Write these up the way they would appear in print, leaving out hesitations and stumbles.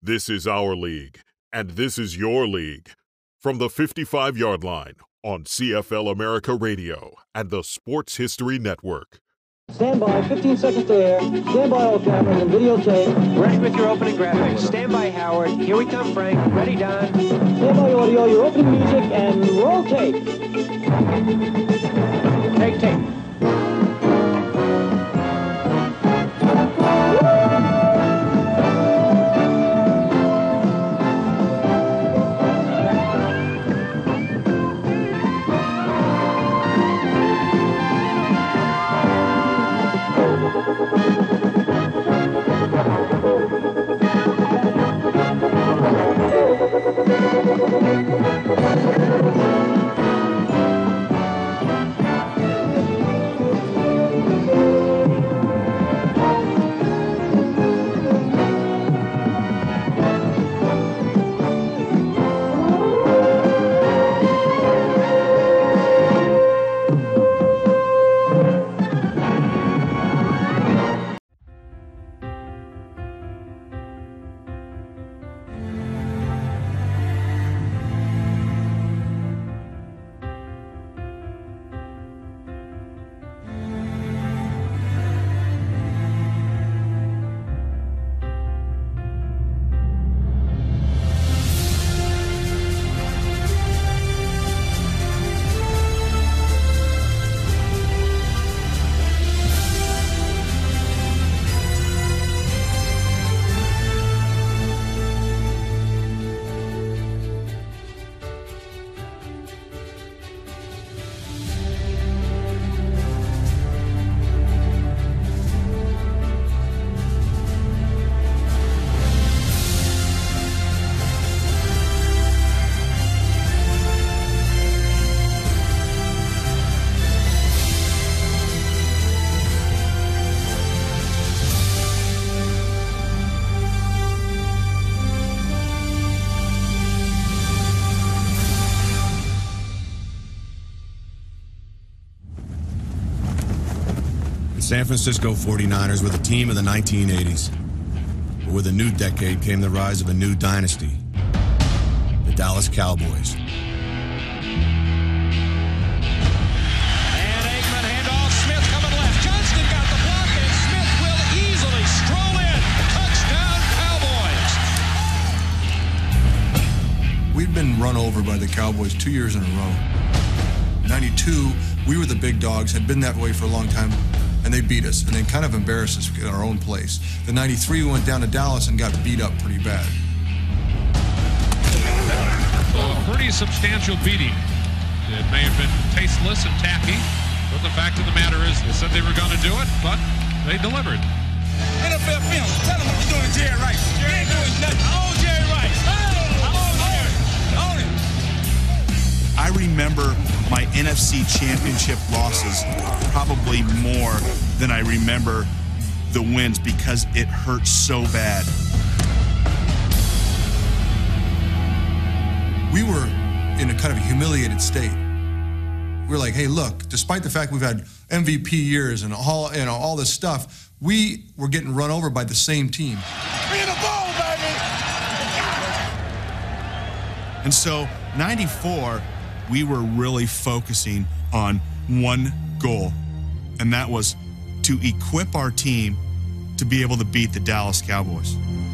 This is our league, and this is your league. From the 55-yard line on CFL America Radio and the Sports History Network. Stand by, 15 seconds to air. Stand by all cameras and videotape. Ready with your opening graphics. Stand by, Howard. Here we come, Frank. Ready, Don. Stand by audio, your opening music, and roll tape. Take tape. San Francisco 49ers were the team of the 1980s. But with a new decade came the rise of a new dynasty, the Dallas Cowboys. And Aikman handoff, Smith coming left. Johnston got the block, and Smith will easily stroll in. Touchdown, Cowboys. We'd been run over by the Cowboys 2 years in a row. 92, we were the big dogs, had been that way for a long time. And they beat us, and they kind of embarrassed us in our own place. The 93, we went down to Dallas and got beat up pretty bad. So a pretty substantial beating. It may have been tasteless and tacky, but the fact of the matter is they said they were going to do it, but they delivered. NFL film, tell them what you're doing, Jerry Rice. You ain't doing nothing. Oh, Jerry Rice. Own it. I remember my NFC Championship losses probably more than I remember the wins because it hurt so bad. We were in a kind of a humiliated state. We were like, hey, look, despite the fact we've had MVP years and all this stuff, we were getting run over by the same team. Be the ball, baby! And so, 94, we were really focusing on one goal, and that was to equip our team to be able to beat the Dallas Cowboys.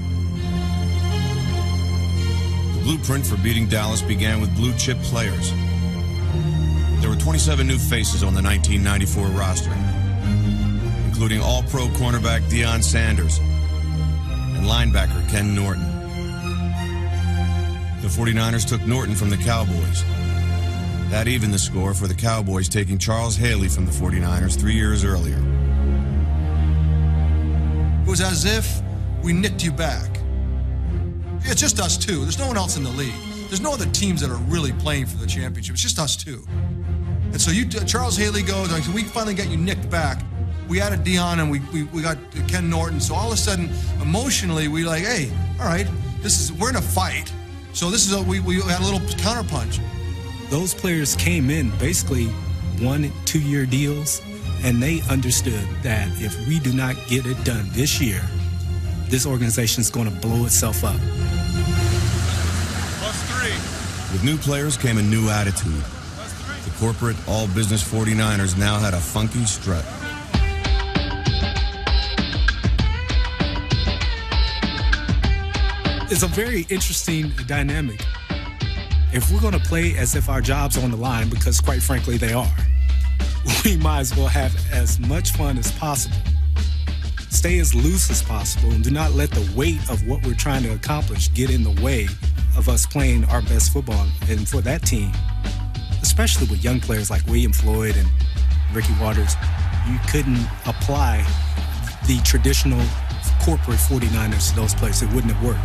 The blueprint for beating Dallas began with blue chip players. There were 27 new faces on the 1994 roster, including all-pro cornerback Deion Sanders and linebacker Ken Norton. The 49ers took Norton from the Cowboys. That evened the score for the Cowboys taking Charles Haley from the 49ers 3 years earlier. It was as if we nicked you back. It's just us two. There's no one else in the league. There's no other teams that are really playing for the championship. It's just us two. And so Charles Haley goes, and so we finally got you nicked back. We added Deion, and we got Ken Norton. So all of a sudden, emotionally, we like, hey, all right, we're in a fight. So we had a little counterpunch. Those players came in basically 1- and 2 year deals, and they understood that if we do not get it done this year, this organization is going to blow itself up. With new players came a new attitude. The corporate, all-business 49ers now had a funky strut. It's a very interesting dynamic. If we're going to play as if our job's on the line, because quite frankly they are, we might as well have as much fun as possible. Stay as loose as possible and do not let the weight of what we're trying to accomplish get in the way of us playing our best football. And for that team, especially with young players like William Floyd and Ricky Watters, you couldn't apply the traditional corporate 49ers to those players. It wouldn't have worked.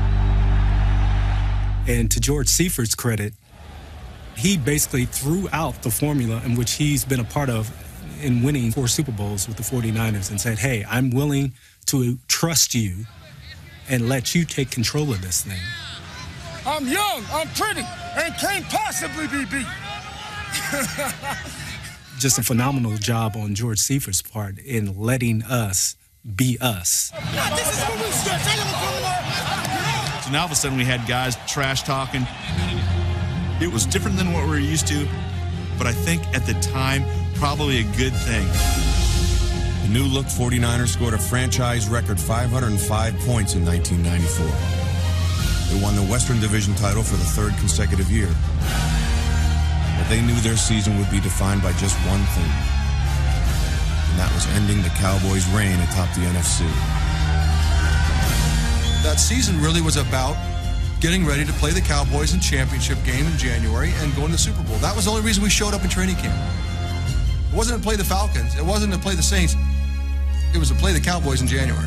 And to George Seifert credit, he basically threw out the formula in which he's been a part of in winning 4 Super Bowls with the 49ers and said, hey, I'm willing to trust you and let you take control of this thing. I'm young, I'm pretty, and can't possibly be beat. Just a phenomenal job on George Seifert's part in letting us be us. So now all of a sudden we had guys trash talking. It was different than what we were used to, but I think at the time, probably a good thing. The new look 49ers scored a franchise record 505 points in 1994. They won the Western Division title for the 3rd consecutive year. But they knew their season would be defined by just one thing, and that was ending the Cowboys' reign atop the NFC. That season really was about getting ready to play the Cowboys in championship game in January and going to the Super Bowl. That was the only reason we showed up in training camp. It wasn't to play the Falcons. It wasn't to play the Saints. It was to play the Cowboys in January.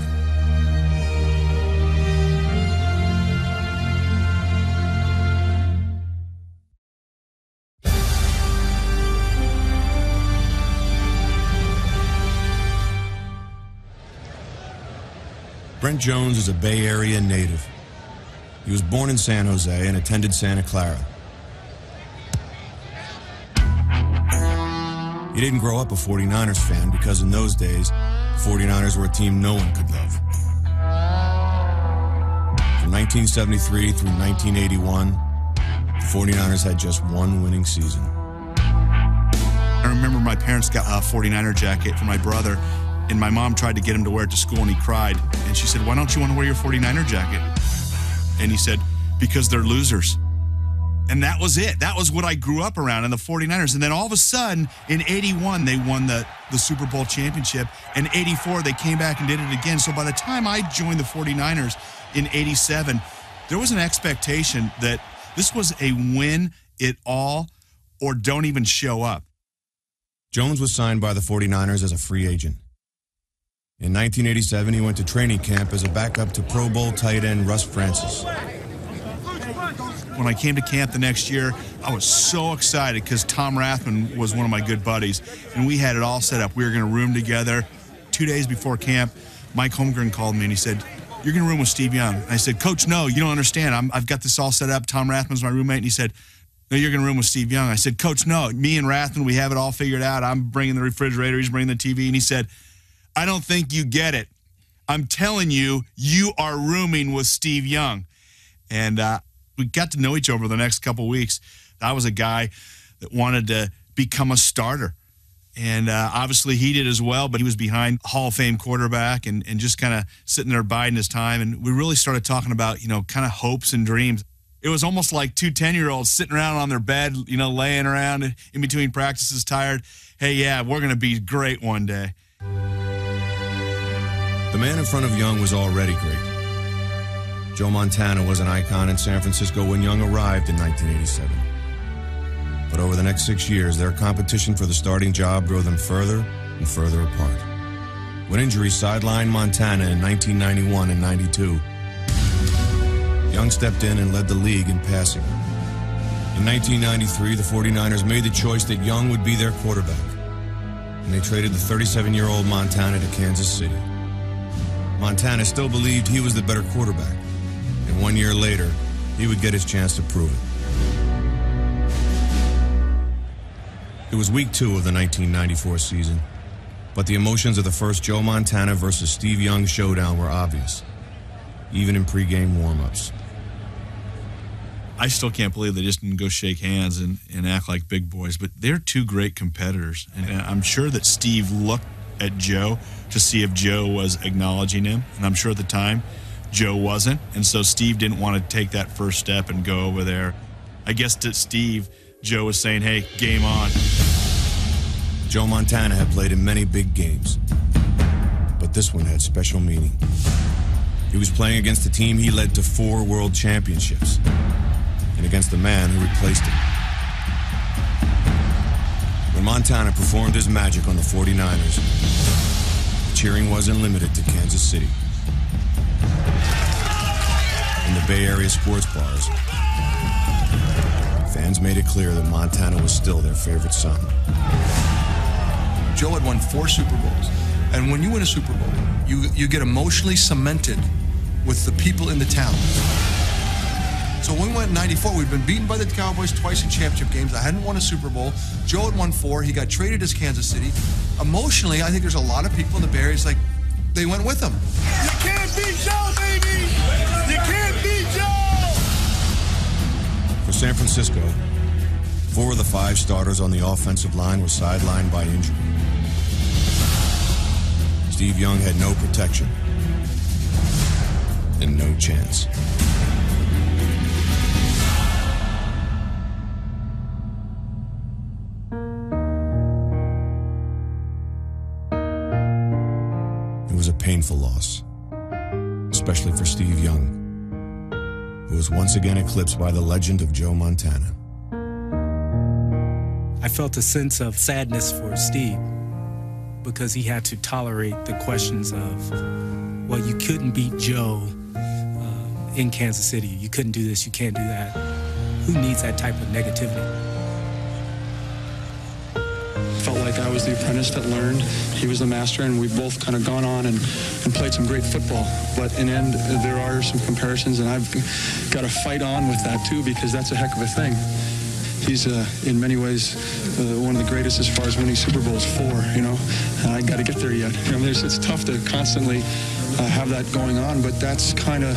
Brent Jones is a Bay Area native. He was born in San Jose and attended Santa Clara. He didn't grow up a 49ers fan because in those days, the 49ers were a team no one could love. From 1973 through 1981, the 49ers had just one winning season. I remember my parents got a 49er jacket for my brother, and my mom tried to get him to wear it to school, and he cried. And she said, why don't you want to wear your 49er jacket? And he said, because they're losers. And that was it. That was what I grew up around in the 49ers. And then all of a sudden, in 81, they won the Super Bowl championship. In 84, they came back and did it again. So by the time I joined the 49ers in 87, there was an expectation that this was a win it all or don't even show up. Jones was signed by the 49ers as a free agent. In 1987, he went to training camp as a backup to Pro Bowl tight end Russ Francis. When I came to camp the next year, I was so excited because Tom Rathman was one of my good buddies, and we had it all set up. We were going to room together. 2 days before camp, Mike Holmgren called me, and he said, you're going to room with Steve Young. I said, Coach, no, you don't understand. I've got this all set up. Tom Rathman's my roommate, and he said, no, you're going to room with Steve Young. I said, Coach, no, me and Rathman, we have it all figured out. I'm bringing the refrigerator. He's bringing the TV, and he said, I don't think you get it. I'm telling you, you are rooming with Steve Young. And we got to know each other the next couple weeks. I was a guy that wanted to become a starter. And obviously he did as well, but he was behind Hall of Fame quarterback and just kind of sitting there biding his time. And we really started talking about, kind of hopes and dreams. It was almost like 2 10-year-olds sitting around on their bed, laying around in between practices tired. Hey, yeah, we're going to be great one day. The man in front of Young was already great. Joe Montana was an icon in San Francisco when Young arrived in 1987. But over the next 6 years, their competition for the starting job drove them further and further apart. When injuries sidelined Montana in 1991 and 92, Young stepped in and led the league in passing. In 1993, the 49ers made the choice that Young would be their quarterback, and they traded the 37-year-old Montana to Kansas City. Montana still believed he was the better quarterback, and 1 year later, he would get his chance to prove it. It was week 2 of the 1994 season, but the emotions of the first Joe Montana versus Steve Young showdown were obvious. even in pregame warm-ups. I still can't believe they just didn't go shake hands and act like big boys, but they're two great competitors. And I'm sure that Steve looked at Joe to see if Joe was acknowledging him, and I'm sure at the time Joe wasn't, and so Steve didn't want to take that first step and go over there. I guess to Steve, Joe was saying, hey, game on. Joe Montana had played in many big games, but this one had special meaning. He was playing against a team he led to 4 world championships, and against the man who replaced him. When Montana performed his magic on the 49ers, the cheering wasn't limited to Kansas City. In the Bay Area sports bars, fans made it clear that Montana was still their favorite son. Joe had won 4 Super Bowls, and when you win a Super Bowl, you get emotionally cemented with the people in the town. So when we went in 94, we'd been beaten by the Cowboys twice in championship games. I hadn't won a Super Bowl. Joe had won 4. He got traded to Kansas City. Emotionally, I think there's a lot of people in the Bay Area, like, they went with him. You can't beat Joe, baby! You can't beat Joe! For San Francisco, 4 of the 5 starters on the offensive line were sidelined by injury. Steve Young had no protection and no chance. It was a painful loss, especially for Steve Young, who was once again eclipsed by the legend of Joe Montana. I felt a sense of sadness for Steve because he had to tolerate the questions of, well, you couldn't beat Joe in Kansas City. You couldn't do this, you can't do that. Who needs that type of negativity? Felt like I was the apprentice that learned. He was the master, and we've both kind of gone on and played some great football. But in the end, there are some comparisons, and I've got to fight on with that too, because that's a heck of a thing. He's, in many ways, one of the greatest as far as winning Super Bowls, 4, you know. And I got to get there yet. You know, it's tough to constantly have that going on, but that's kind of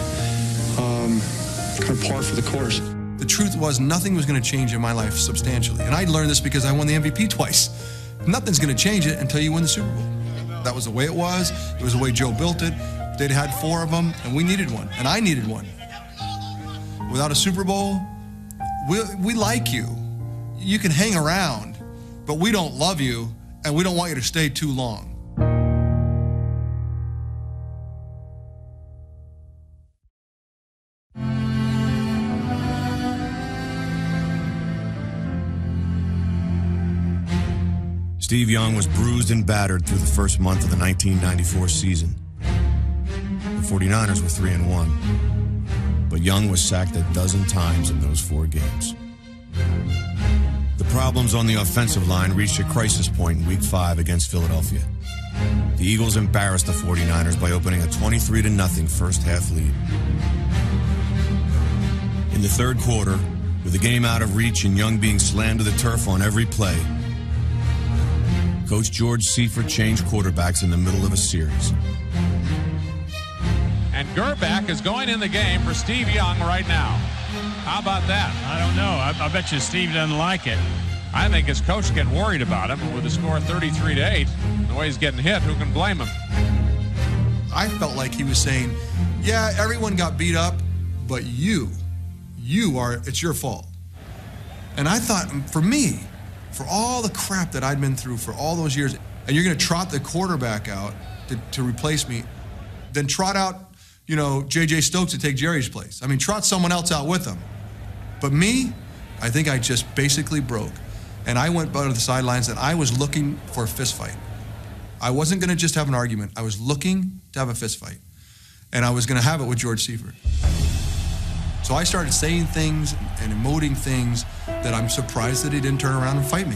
par for the course. The truth was, nothing was going to change in my life substantially. And I learned this because I won the MVP twice. Nothing's going to change it until you win the Super Bowl. That was the way it was. It was the way Joe built it. They'd had 4 of them, and we needed one, and I needed one. Without a Super Bowl, we like you. You can hang around, but we don't love you, and we don't want you to stay too long. Steve Young was bruised and battered through the first month of the 1994 season. The 49ers were 3-1, but Young was sacked a dozen times in those 4 games. The problems on the offensive line reached a crisis point in Week 5 against Philadelphia. The Eagles embarrassed the 49ers by opening a 23-0 first-half lead. In the third quarter, with the game out of reach and Young being slammed to the turf on every play, Coach George Seifert changed quarterbacks in the middle of a series. And Gerback is going in the game for Steve Young right now. How about that? I don't know. I bet you Steve doesn't like it. I think his coach getting worried about him with the score 33-8. The way he's getting hit, who can blame him? I felt like he was saying, yeah, everyone got beat up, but it's your fault. And I thought, for me, for all the crap that I'd been through for all those years, and you're going to trot the quarterback out to replace me, then trot out, J.J. Stokes to take Jerry's place. I mean, trot someone else out with him. But me, I think I just basically broke. And I went to the sidelines and I was looking for a fist fight. I wasn't going to just have an argument. I was looking to have a fist fight. And I was going to have it with George Seifert. So I started saying things and emoting things that I'm surprised that he didn't turn around and fight me.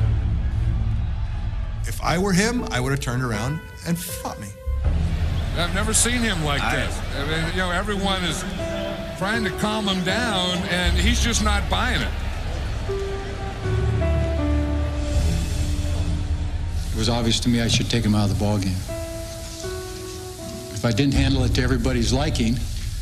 If I were him, I would have turned around and fought me. I've never seen him like this. I mean, everyone is trying to calm him down, and he's just not buying it. It was obvious to me I should take him out of the ballgame. If I didn't handle it to everybody's liking,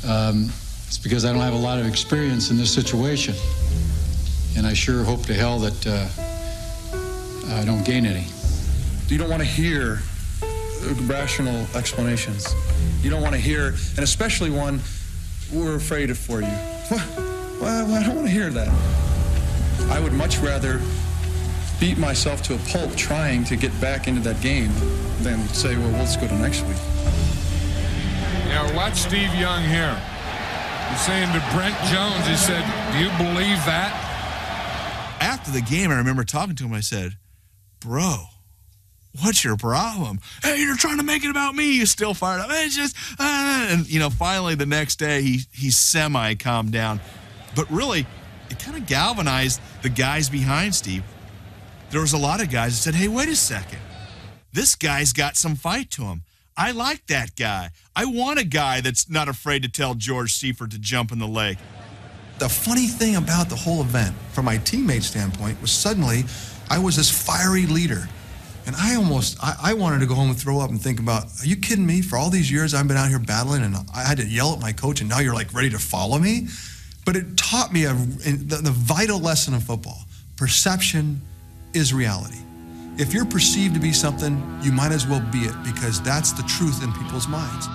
it's because I don't have a lot of experience in this situation. And I sure hope to hell that I don't gain any. You don't want to hear rational explanations. You don't want to hear, and especially one, we're afraid for you. Well, I don't want to hear that. I would much rather beat myself to a pulp trying to get back into that game than say, well, let's go to next week. Now, watch Steve Young here. He's saying to Brent Jones, he said, do you believe that? After the game, I remember talking to him. I said, bro, what's your problem? Hey, you're trying to make it about me. You still fired up. It's just, and finally the next day he semi-calmed down. But really, it kind of galvanized the guys behind Steve. There was a lot of guys that said, hey, wait a second. This guy's got some fight to him. I like that guy. I want a guy that's not afraid to tell George Seifert to jump in the lake. The funny thing about the whole event, from my teammate standpoint, was suddenly I was this fiery leader. And I wanted to go home and throw up and think about, are you kidding me? For all these years I've been out here battling and I had to yell at my coach and now you're like ready to follow me? But it taught me the vital lesson of football. Perception is reality. If you're perceived to be something, you might as well be it because that's the truth in people's minds.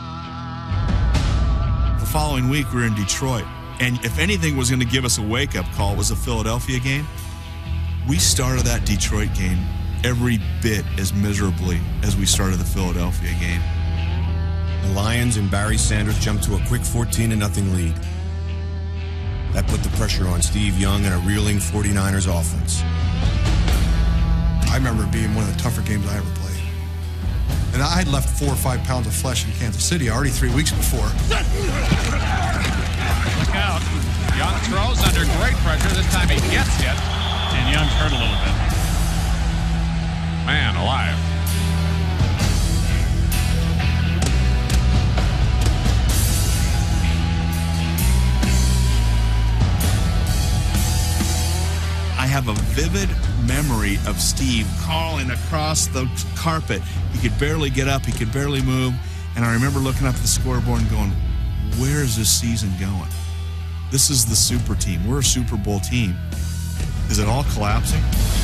The following week we were in Detroit. And if anything was going to give us a wake-up call, it was the Philadelphia game. We started that Detroit game every bit as miserably as we started the Philadelphia game. The Lions and Barry Sanders jumped to a quick 14-0 lead. That put the pressure on Steve Young and a reeling 49ers offense. I remember it being one of the tougher games I ever played. And I had left 4 or 5 pounds of flesh in Kansas City already 3 weeks before. Look out. Young throws under great pressure. This time he gets hit. And Young's hurt a little bit. Man alive. I have a vivid memory of Steve calling across the carpet. He could barely get up. He could barely move. And I remember looking up at the scoreboard and going, where is this season going? This is the super team. We're a Super Bowl team. Is it all collapsing?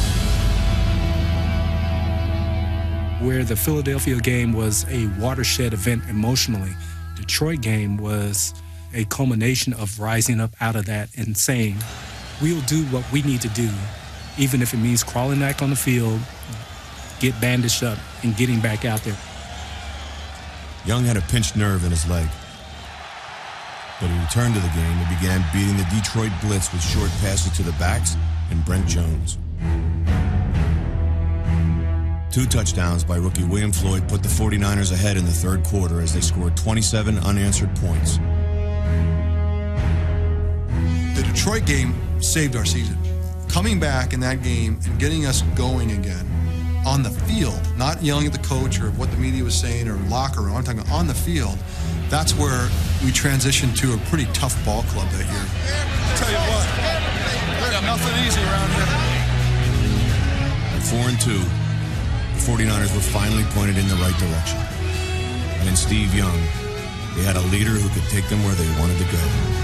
Where the Philadelphia game was a watershed event emotionally, Detroit game was a culmination of rising up out of that and saying, we'll do what we need to do, even if it means crawling back on the field, get bandaged up, and getting back out there. Young had a pinched nerve in his leg. But he returned to the game and began beating the Detroit blitz with short passes to the backs and Brent Jones. 2 touchdowns by rookie William Floyd put the 49ers ahead in the third quarter as they scored 27 unanswered points. The Detroit game saved our season. Coming back in that game and getting us going again on the field, not yelling at the coach or what the media was saying or locker room, I'm talking about on the field, that's where we transitioned to a pretty tough ball club that year. I'll tell you what, there's nothing easy around here. At 4-2, the 49ers were finally pointed in the right direction. And in Steve Young, they had a leader who could take them where they wanted to go.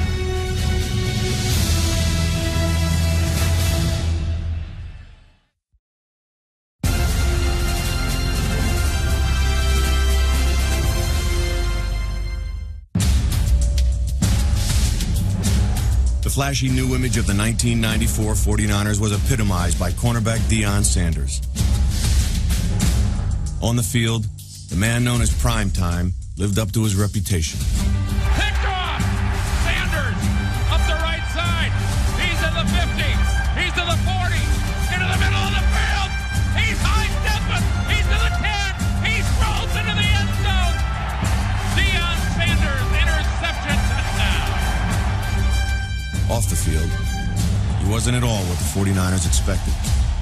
The flashy new image of the 1994 49ers was epitomized by cornerback Deion Sanders. On the field, the man known as Primetime lived up to his reputation. Picked off! Sanders up the right side. He's in the 50. He's to the 40. Into the middle of the field. He's high-stepping. He's to the 10. He strolls into the end zone. Deion Sanders, interception, touchdown. Off the field, he wasn't at all what the 49ers expected.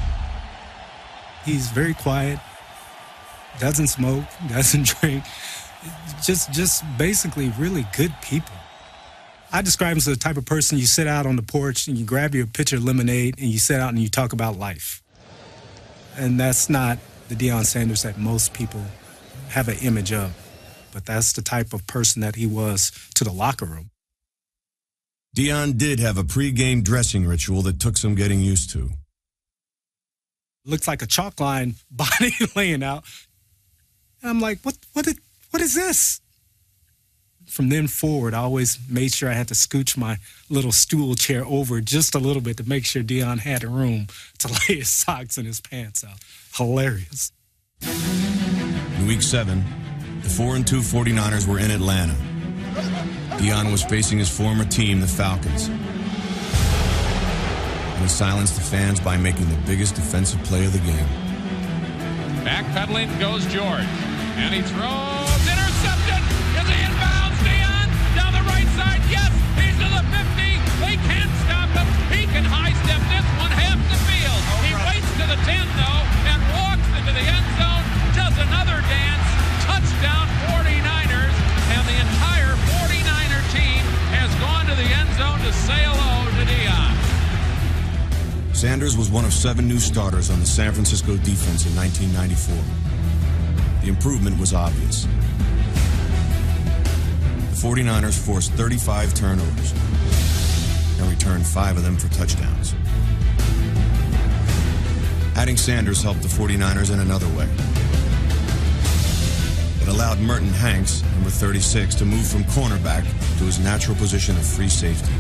He's very quiet, doesn't smoke, doesn't drink, just basically really good people. I describe him as the type of person you sit out on the porch and you grab your pitcher of lemonade and you sit out and you talk about life. And that's not the Deion Sanders that most people have an image of. but that's the type of person that he was to the locker room. Deion did have a pregame dressing ritual that took some getting used to. Looks like a chalk line body laying out. And I'm like, what is this? From then forward, I always made sure I had to scooch my little stool chair over just a little bit to make sure Deion had room to lay his socks and his pants out. Hilarious. In Week 7, the 4-2 49ers were in Atlanta. Deion was facing his former team, the Falcons. And he silenced the fans by making the biggest defensive play of the game. Backpedaling goes George. And he throws. Intercepted. Is he inbounds? Deion down the right side. Yes, he's to the 50. They can't stop him. He can high step this one half the field. He waits to the 10 though and walks into the end zone. Does another dance. Touchdown 49ers. And the entire 49er team has gone to the end zone to say hello to Deion. Sanders was one of 7 new starters on the San Francisco defense in 1994. The improvement was obvious. The 49ers forced 35 turnovers and returned 5 of them for touchdowns. Adding Sanders helped the 49ers in another way. It allowed Merton Hanks, number 36, to move from cornerback to his natural position of free safety.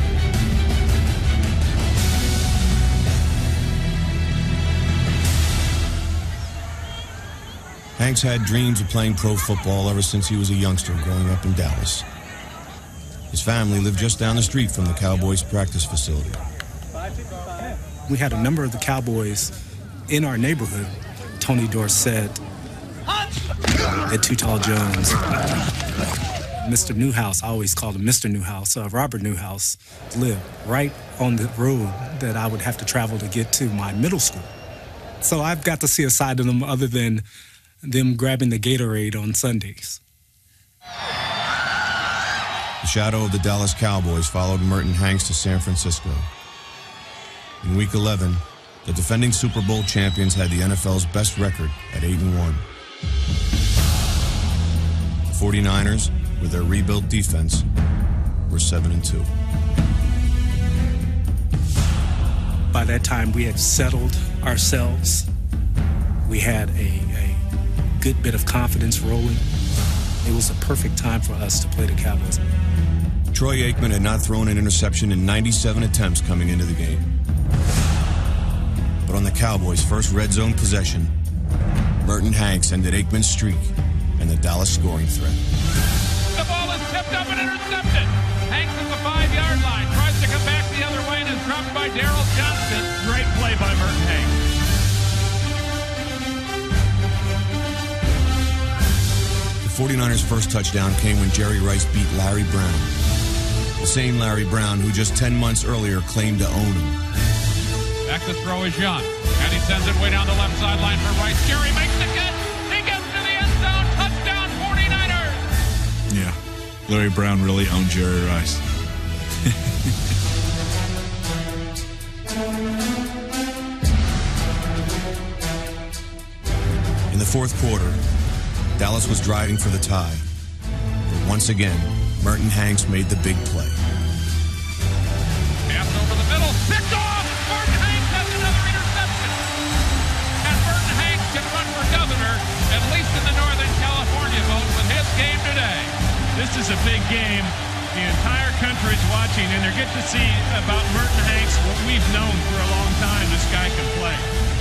Hanks had dreams of playing pro football ever since he was a youngster growing up in Dallas. His family lived just down the street from the Cowboys practice facility. We had a number of the Cowboys in our neighborhood. Tony Dorsett, Ed Too Tall Jones, Mr. Newhouse, I always called him Mr. Newhouse, Robert Newhouse, lived right on the road that I would have to travel to get to my middle school. So I've got to see a side of them other than them grabbing the Gatorade on Sundays. The shadow of the Dallas Cowboys followed Merton Hanks to San Francisco. In Week 11, the defending Super Bowl champions had the NFL's best record at 8-1. The 49ers, with their rebuilt defense, were 7-2. By that time, we had settled ourselves. We had a good bit of confidence rolling. It was a perfect time for us to play the Cowboys. Troy Aikman had not thrown an interception in 97 attempts coming into the game. But on the Cowboys' first red zone possession, Merton Hanks ended Aikman's streak and the Dallas scoring threat. The ball is tipped up and intercepted. Hanks at the 5-yard line. Tries to come back the other way and is dropped by Darryl Johnston. Great play by Merton Hanks. The 49ers' first touchdown came when Jerry Rice beat Larry Brown. The same Larry Brown who just 10 months earlier claimed to own him. Back to throw is Young. And he sends it way down the left sideline for Rice. Jerry makes the catch. He gets to the end zone. Touchdown 49ers. Yeah, Larry Brown really owned Jerry Rice. In the fourth quarter, Dallas was driving for the tie. But once again, Merton Hanks made the big play. Pass over the middle. Picked off. Merton Hanks has another interception. And Merton Hanks can run for governor, at least in the Northern California vote, with his game today. This is a big game. The entire country is watching, and they're getting to see about Merton Hanks, what we've known for a long time. This guy can play.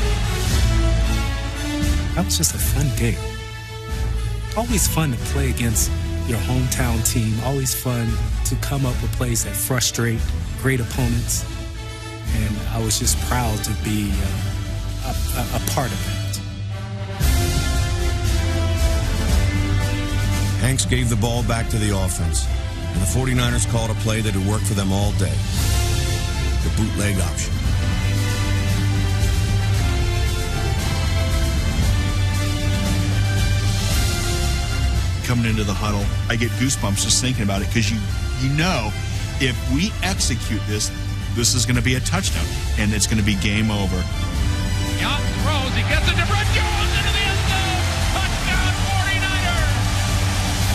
That was just a fun game. Always fun to play against your hometown team. Always fun to come up with plays that frustrate great opponents. And I was just proud to be a part of that. Hanks gave the ball back to the offense, and the 49ers called a play that had worked for them all day. The bootleg option. Coming into the huddle, I get goosebumps just thinking about it, because you know if we execute this is going to be a touchdown, and it's going to be game over. Young throws, he gets it to Brett Jones into the end zone. Touchdown 49ers!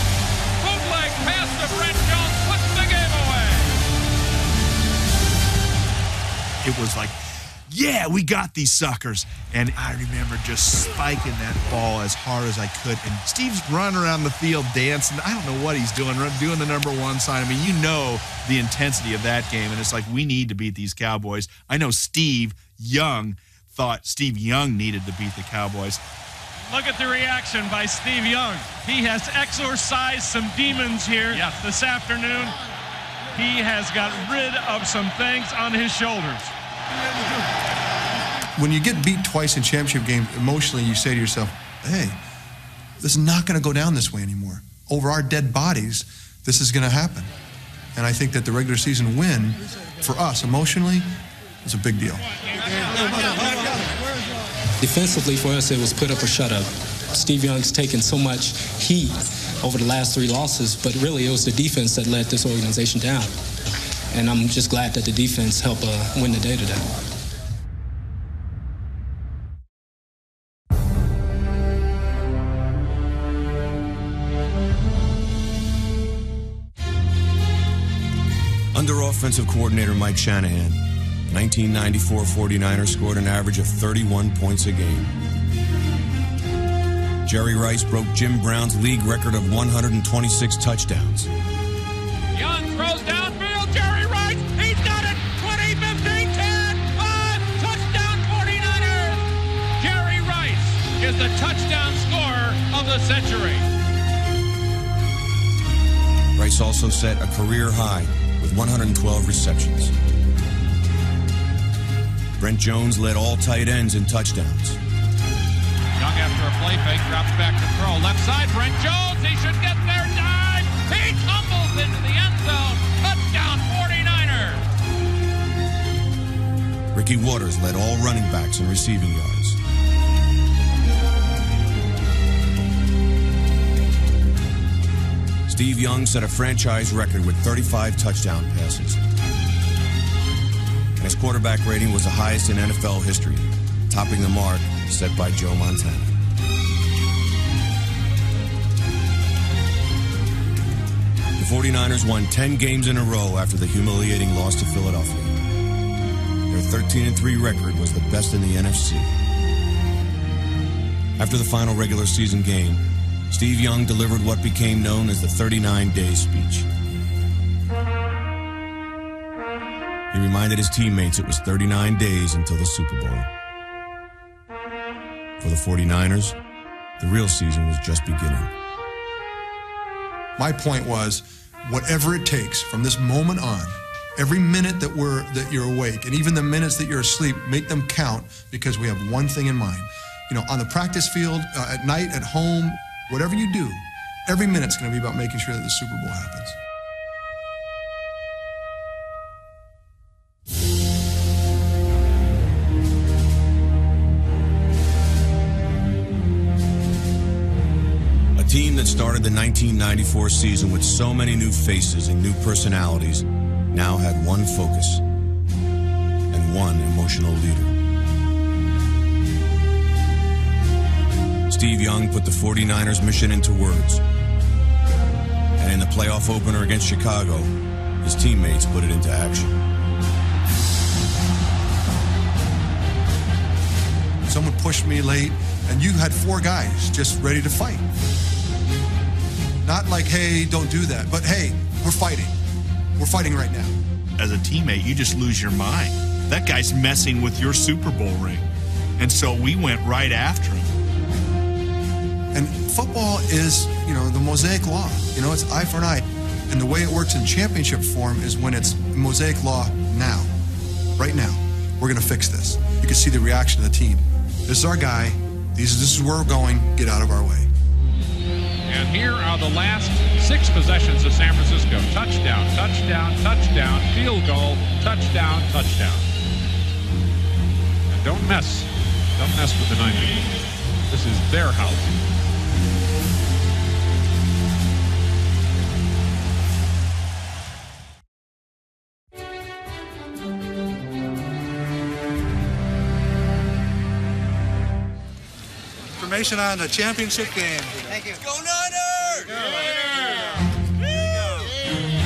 it was like, yeah, we got these suckers. And I remember just spiking that ball as hard as I could. And Steve's running around the field dancing. I don't know what he's doing the number one sign. I mean, you know the intensity of that game. And it's like, we need to beat these Cowboys. I know Steve Young thought Steve Young needed to beat the Cowboys. Look at the reaction by Steve Young. He has exorcised some demons here this afternoon. He has got rid of some things on his shoulders. When you get beat twice in championship game, emotionally you say to yourself, hey, this is not going to go down this way anymore. Over our dead bodies, this is going to happen. And I think that the regular season win, for us emotionally, is a big deal. Defensively for us, it was put up or shut up. Steve Young's taken so much heat over the last 3 losses, but really it was the defense that let this organization down. And I'm just glad that the defense helped win the day today. Under offensive coordinator Mike Shanahan, 1994 49ers scored an average of 31 points a game. Jerry Rice broke Jim Brown's league record of 126 touchdowns. Young throws downfield, Jerry Rice, he's got it, 20, 15, 10, 5, touchdown 49ers. Jerry Rice is the touchdown scorer of the century. Rice also set a career high with 112 receptions. Brent Jones led all tight ends in touchdowns. Young after a play fake, drops back to throw. Left side, Brent Jones, he should get there, dive! He tumbles into the end zone. Touchdown 49ers! Ricky Waters led all running backs in receiving yards. Steve Young set a franchise record with 35 touchdown passes. And his quarterback rating was the highest in NFL history, topping the mark set by Joe Montana. The 49ers won 10 games in a row after the humiliating loss to Philadelphia. Their 13-3 record was the best in the NFC. After the final regular season game, Steve Young delivered what became known as the 39-day speech. He reminded his teammates it was 39 days until the Super Bowl. For the 49ers, the real season was just beginning. My point was, whatever it takes from this moment on, every minute that you're awake, and even the minutes that you're asleep, make them count, because we have one thing in mind. You know, on the practice field, at night, at home, whatever you do, every minute's going to be about making sure that the Super Bowl happens. A team that started the 1994 season with so many new faces and new personalities now had one focus and one emotional leader. Steve Young put the 49ers mission into words. And in the playoff opener against Chicago, his teammates put it into action. Someone pushed me late, and you had 4 guys just ready to fight. Not like, hey, don't do that, but hey, we're fighting. We're fighting right now. As a teammate, you just lose your mind. That guy's messing with your Super Bowl ring. And so we went right after him. And football is, the Mosaic law. It's eye for an eye. And the way it works in championship form is when it's Mosaic law now. Right now. We're going to fix this. You can see the reaction of the team. This is our guy. This is where we're going. Get out of our way. And here are the last 6 possessions of San Francisco. Touchdown, touchdown, touchdown, field goal, touchdown, touchdown. And don't mess with the 90. This is their house. Information on the championship game. Thank you. Go Niners! Go Niners!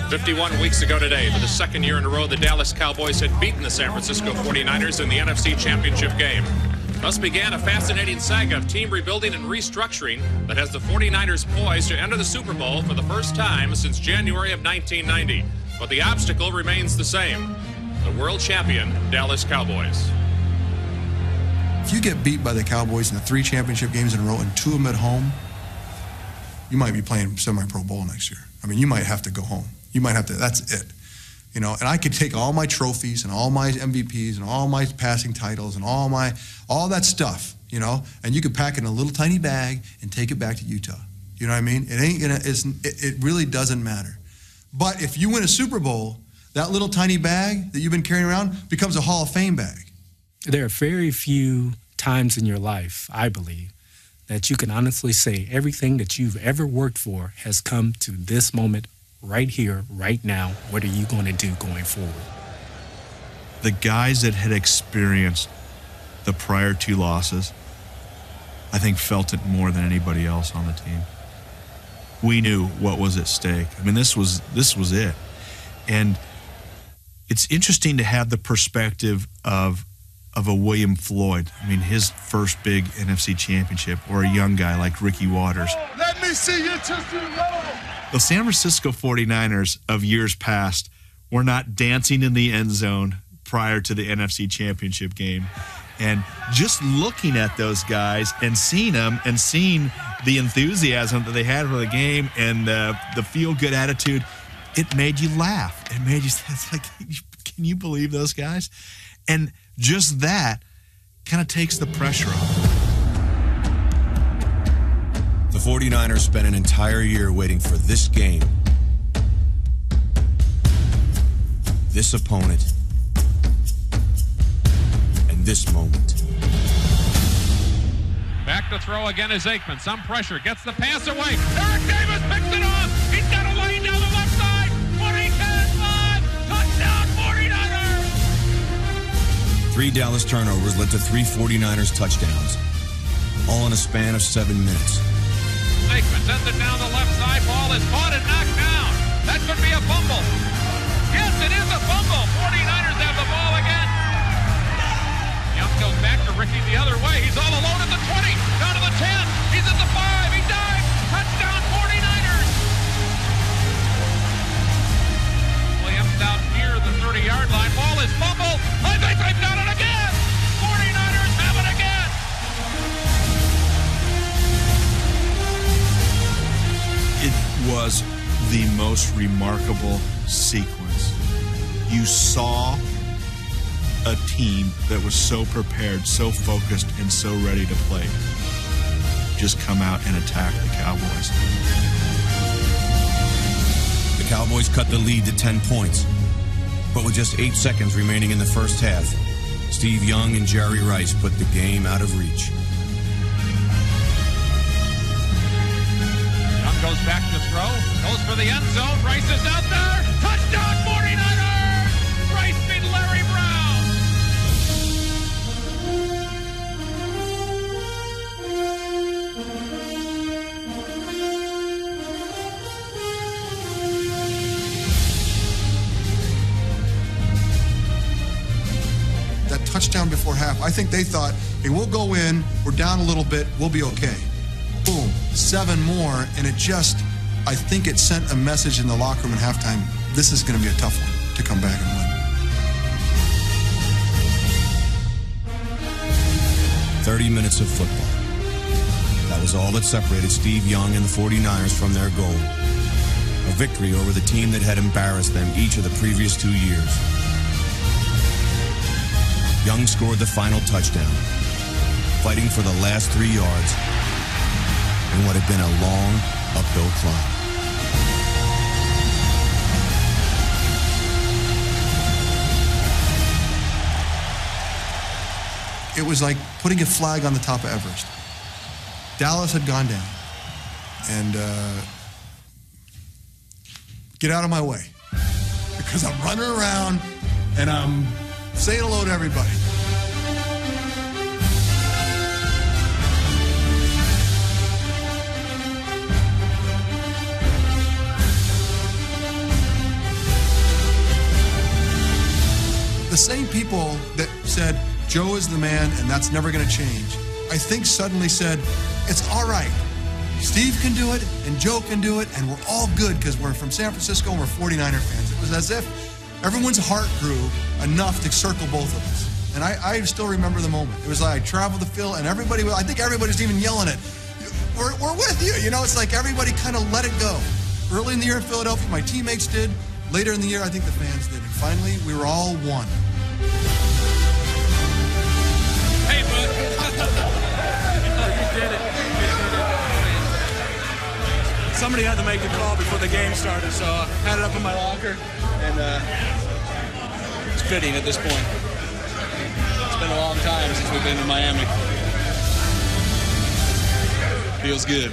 51 weeks ago today, for the second year in a row, the Dallas Cowboys had beaten the San Francisco 49ers in the NFC Championship game. Thus began a fascinating saga of team rebuilding and restructuring that has the 49ers poised to enter the Super Bowl for the first time since January of 1990. But the obstacle remains the same: the world champion Dallas Cowboys. If you get beat by the Cowboys in the 3 championship games in a row and 2 of them at home, you might be playing semi-pro bowl next year. I mean, you might have to go home. You might have to, that's it. You know, and I could take all my trophies and all my MVPs and all my passing titles and all that stuff, you know, and you could pack it in a little tiny bag and take it back to Utah. You know what I mean? It ain't gonna, it really doesn't matter. But if you win a Super Bowl, that little tiny bag that you've been carrying around becomes a Hall of Fame bag. There are very few times in your life, I believe, that you can honestly say everything that you've ever worked for has come to this moment right here, right now. What are you going to do going forward? The guys that had experienced the prior 2 losses, I think, felt it more than anybody else on the team. We knew what was at stake. I mean, this was it. And it's interesting to have the perspective of a William Floyd. I mean, his first big NFC championship, or a young guy like Ricky Watters. Let me see you just roll. The San Francisco 49ers of years past were not dancing in the end zone prior to the NFC championship game. And just looking at those guys and seeing them and seeing the enthusiasm that they had for the game and the feel-good attitude, it made you laugh. It made you, it's like, can you believe those guys? And just that kind of takes the pressure off. The 49ers spent an entire year waiting for this game, this opponent, and this moment. Back to throw again is Aikman. Some pressure. Gets the pass away. Eric Davis picks it off. He's got a lane down the left side. 40-5. Touchdown 49ers. 3 Dallas turnovers led to 3 49ers touchdowns, all in a span of 7 minutes. Aikman sends it down the left side. Ball is caught and knocked down. That could be a fumble. Yes, it is a fumble. 49ers have the ball again. Young goes back to Ricky the other way. He's all alone at the 20, down to the 10. He's at the 5. He dives. Touchdown 49ers. Williams down near the 30-yard line. Ball is fumbled. I think they've done it again. 49ers have it again. It was the most remarkable sequence. You saw a team that was so prepared, so focused, and so ready to play just come out and attack the Cowboys. The Cowboys cut the lead to 10 points, but with just 8 seconds remaining in the first half, Steve Young and Jerry Rice put the game out of reach. Goes back to throw, goes for the end zone. Rice is out there. Touchdown 49ers! Rice beat Larry Brown. That touchdown before half, I think they thought, hey, we'll go in, we're down a little bit, we'll be okay. Boom, 7 more, and it just, I think it sent a message in the locker room at halftime. This is going to be a tough one to come back and win. 30 minutes of football. That was all that separated Steve Young and the 49ers from their goal. A victory over the team that had embarrassed them each of the previous 2 years. Young scored the final touchdown, fighting for the last 3 yards in what had been a long uphill climb. It was like putting a flag on the top of Everest. Dallas had gone down. And get out of my way. Because I'm running around and I'm saying hello to everybody. the same people that said, Joe is the man and that's never going to change, I think suddenly said, it's all right. Steve can do it and Joe can do it and we're all good because we're from San Francisco and we're 49er fans. It was as if everyone's heart grew enough to circle both of us. And I still remember the moment. It was like I traveled the field and everybody, I think everybody's even yelling it. We're with you. You know, it's like everybody kind of let it go. Early in the year in Philadelphia, my teammates did. Later in the year, I think the fans did. And finally, we were all one. Hey, bud. You did it. Somebody had to make the call before the game started, so I had it up in my locker, and it's fitting at this point. It's been a long time since we've been in Miami. Feels good.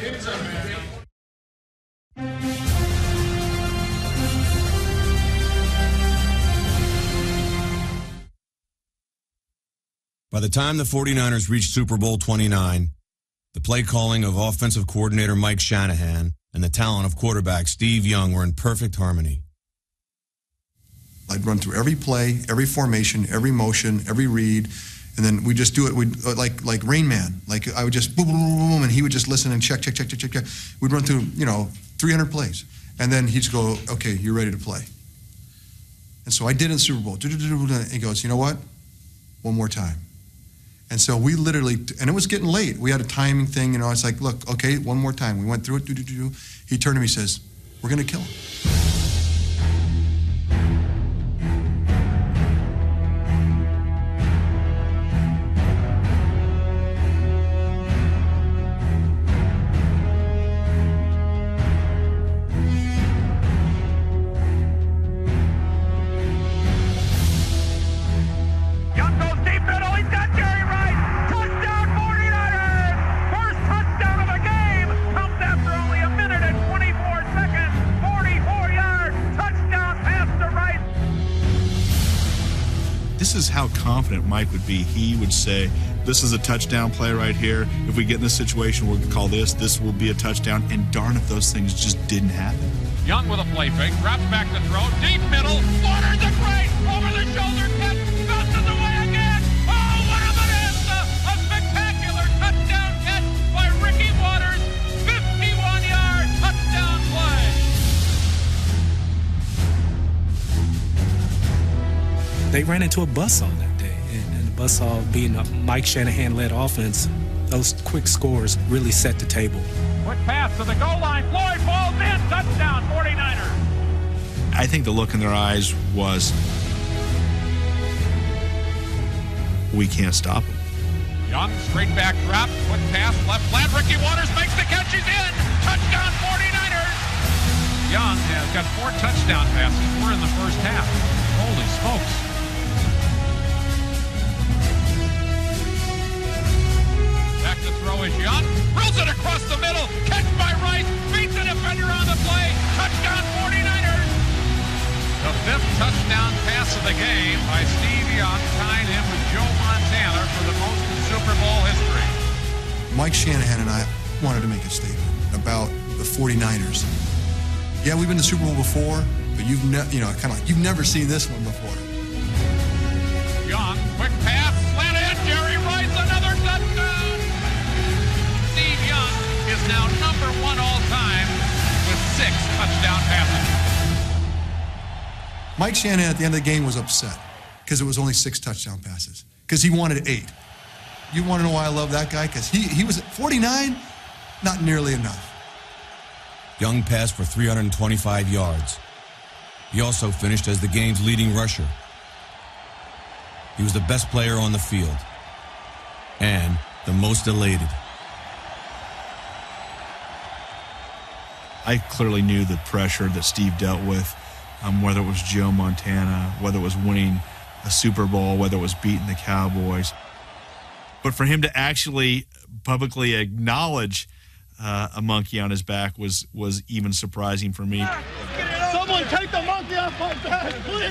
By the time the 49ers reached Super Bowl 29, the play calling of offensive coordinator Mike Shanahan and the talent of quarterback Steve Young were in perfect harmony. I'd run through every play, every formation, every motion, every read, and then we just do it. We'd like Rain Man. Like I would just boom, boom, boom, boom, and he would just listen and check. We'd run through 300 plays, and then he'd just go, "Okay, you're ready to play." And so I did in the Super Bowl. And he goes, "You know what? One more time." And so we literally, and it was getting late. We had a timing thing, It's like, look, okay, one more time. We went through it. He turned to me, and says, "We're going to kill him." This is how confident Mike would be. He would say, this is a touchdown play right here. If we get in this situation, we're going to call this. This will be a touchdown. And darn if those things just didn't happen. Young with a play fake, drops back to throw, deep middle, Waters a great, over the shoulder catch, bounces away again. Oh, what a bonanza! A spectacular touchdown catch by Ricky Waters, 51-yard touchdown play. They ran into a buzzsaw that day, and the buzzsaw being a Mike Shanahan-led offense, those quick scores really set the table. Quick pass to the goal line, Floyd falls in, touchdown, 49ers. I think the look in their eyes was, we can't stop him. Young, straight back drop, quick pass, left flat, Ricky Waters makes the catch, he's in, touchdown, 49ers. Young has got 4 touchdown passes, 4 in the first half. Holy smokes. Back to throw is Young. Drills it across the middle. Catch by Rice. Beats the defender on the play. Touchdown 49ers. The 5th touchdown pass of the game by Steve Young, tying him with Joe Montana for the most in Super Bowl history. Mike Shanahan and I wanted to make a statement about the 49ers. Yeah, we've been to the Super Bowl before, but you've never seen this one before. Young, quick pass, slant in, Jerry Rice, another touchdown. Steve Young is now #1 all time with 6 touchdown passes. Mike Shanahan at the end of the game was upset because it was only 6 touchdown passes because he wanted 8. You want to know why I love that guy? Because he was at 49, not nearly enough. Young passed for 325 yards. He also finished as the game's leading rusher. He was the best player on the field and the most elated. I clearly knew the pressure that Steve dealt with, whether it was Joe Montana, whether it was winning a Super Bowl, whether it was beating the Cowboys. But for him to actually publicly acknowledge a monkey on his back was even surprising for me. Someone take the monkey off my back, please.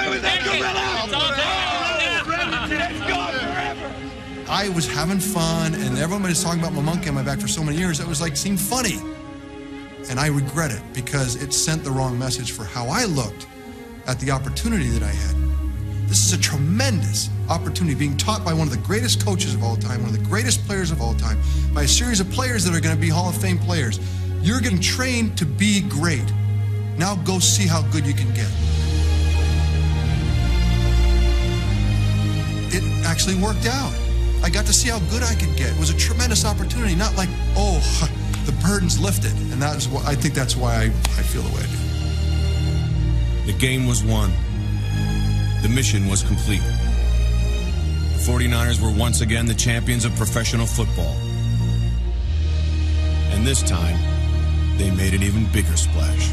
I was having fun, and everyone was talking about my monkey on my back for so many years. It was like seemed funny. And I regret it because it sent the wrong message for how I looked at the opportunity that I had. This is a tremendous opportunity, being taught by one of the greatest coaches of all time, one of the greatest players of all time, by a series of players that are going to be Hall of Fame players. You're getting trained to be great. Now go see how good you can get. It actually worked out. I got to see how good I could get. It was a tremendous opportunity, not like, oh, the burden's lifted. And that is what I think that's why I feel the way I do. The game was won. The mission was complete. The 49ers were once again the champions of professional football. And this time, they made an even bigger splash.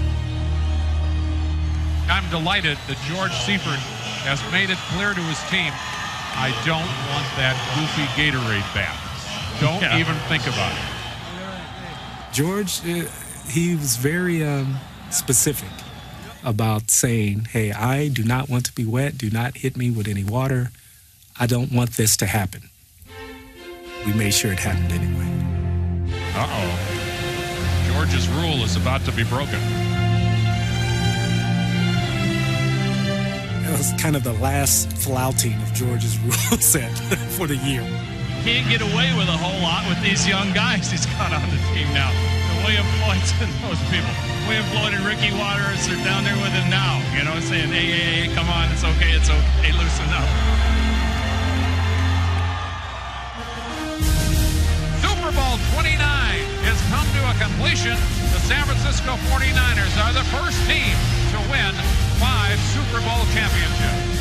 I'm delighted that George Seifert has made it clear to his team, I don't want that goofy Gatorade bath. Don't even think about it. George, he was very specific about saying, hey, I do not want to be wet. Do not hit me with any water. I don't want this to happen. We made sure it happened anyway. Uh-oh. George's rule is about to be broken. It was kind of the last flouting of George's rule set for the year. Can't get away with a whole lot with these young guys he's got on the team now. The William Floyds and those people. William Floyd and Ricky Watters are down there with him now, you know, saying, hey, come on, it's okay, loosen up. Super Bowl 29 has come to a completion. The San Francisco 49ers are the first team to win 5 Super Bowl championships.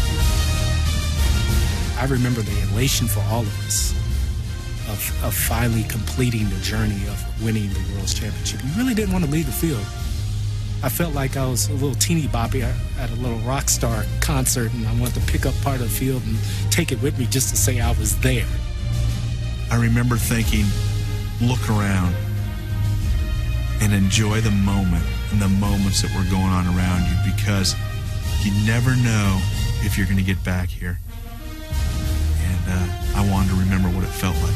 I remember the elation for all of us of finally completing the journey of winning the World's Championship. You really didn't want to leave the field. I felt like I was a little teeny boppy at a little rock star concert, and I wanted to pick up part of the field and take it with me just to say I was there. I remember thinking, look around and enjoy the moment and the moments that were going on around you, because you never know if you're going to get back here. And I wanted to remember what it felt like.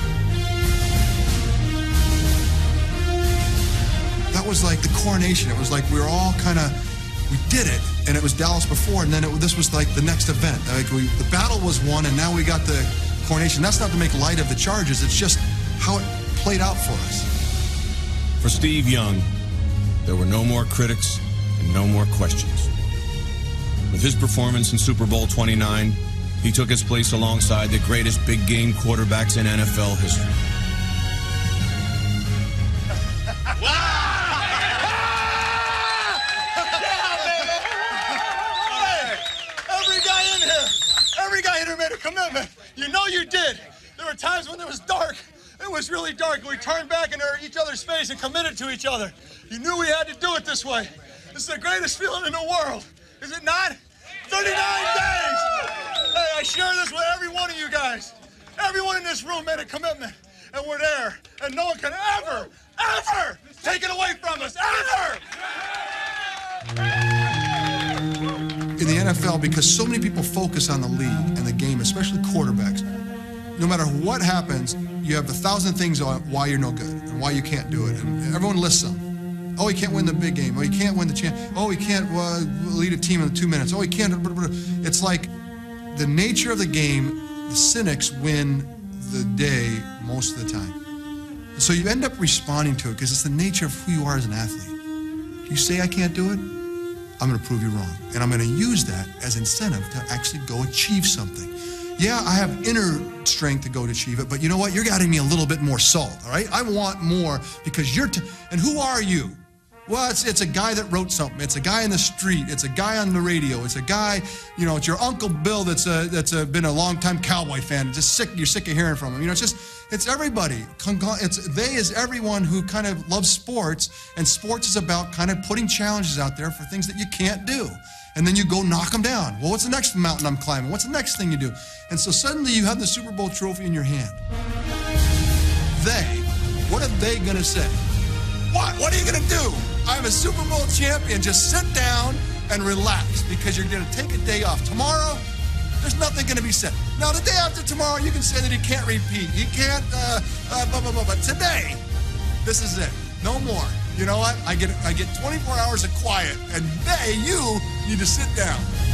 That was like the coronation. It was like we were all we did it, and it was Dallas before, and then this was like the next event. Like the battle was won, and now we got the coronation. That's not to make light of the charges. It's just how it played out for us. For Steve Young, there were no more critics and no more questions. With his performance in Super Bowl 29, he took his place alongside the greatest big game quarterbacks in NFL history. Every guy in here made a commitment. You know you did. There were times when it was dark. It was really dark, and we turned back into each other's face and committed to each other. You knew we had to do it this way. This is the greatest feeling in the world. Is it not? 39 days! Hey, I share this with every one of you guys. Everyone in this room made a commitment, and we're there. And no one can ever take it away from us, ever! In the NFL, because so many people focus on the league and the game, especially quarterbacks, no matter what happens, you have 1,000 things on why you're no good and why you can't do it. And everyone lists them. Oh, he can't win the big game. Oh, he can't win the champ. Oh, he can't lead a team in 2 minutes. Oh, he can't. It's like the nature of the game, the cynics win the day most of the time. So you end up responding to it because it's the nature of who you are as an athlete. You say I can't do it, I'm going to prove you wrong. And I'm going to use that as incentive to actually go achieve something. Yeah, I have inner strength to go to achieve it, but you know what? You're adding me a little bit more salt, all right? I want more because and who are you? Well, it's a guy that wrote something. It's a guy in the street. It's a guy on the radio. It's a guy, it's your Uncle Bill that's been a long-time Cowboy fan. You're sick of hearing from him. It's everybody. They is everyone who kind of loves sports, and sports is about kind of putting challenges out there for things that you can't do. And then you go knock them down. Well, what's the next mountain I'm climbing? What's the next thing you do? And so suddenly you have the Super Bowl trophy in your hand. What are they going to say? What are you going to do? I'm a Super Bowl champion. Just sit down and relax because you're going to take a day off. Tomorrow, there's nothing going to be said. Now, the day after tomorrow, you can say that he can't repeat. He can't, But today, this is it. No more. You know what? I get 24 hours of quiet, and you need to sit down.